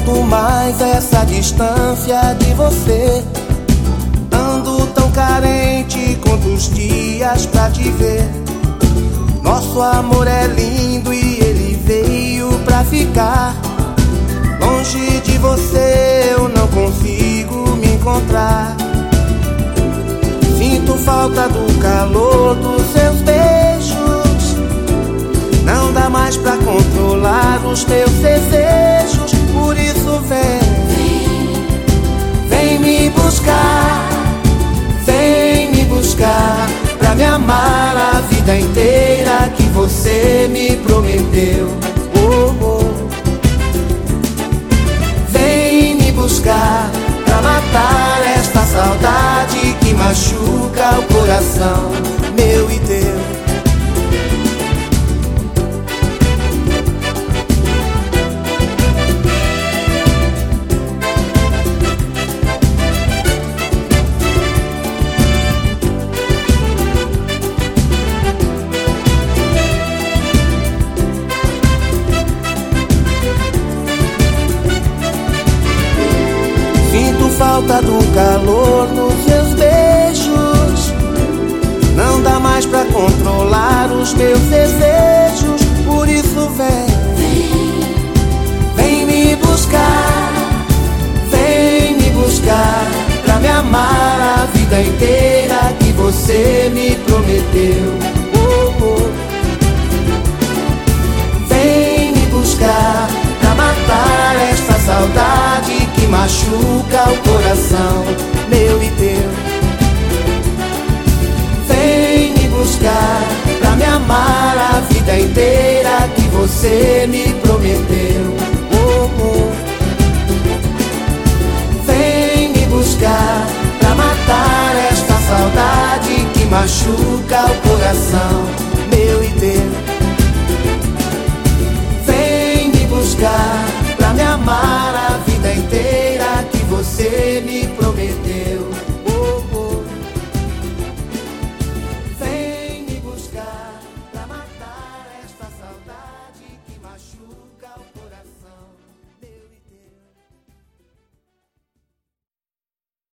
aguento mais essa distância de você. Ando tão carente quanto os dias pra te ver. Nosso amor é lindo e ele veio pra ficar. Longe de você eu não consigo me encontrar. Sinto falta do calor dos seus beijos. Não dá mais pra controlar os teus desejos. Por isso vem me buscar. Vem me buscar pra me amar a vida inteira que você me prometeu. Oh, oh. Vem me buscar pra matar esta saudade que machuca o coração meu e teu. Sinto falta do calor nos seus beijos. Não dá mais pra controlar os meus desejos. Por isso vem me buscar. Vem me buscar pra me amar a vida inteira que você me prometeu. Oh, oh. Vem me buscar pra matar esta saudade que machuca o coração meu e teu. Vem me buscar pra me amar a vida inteira que você me prometeu.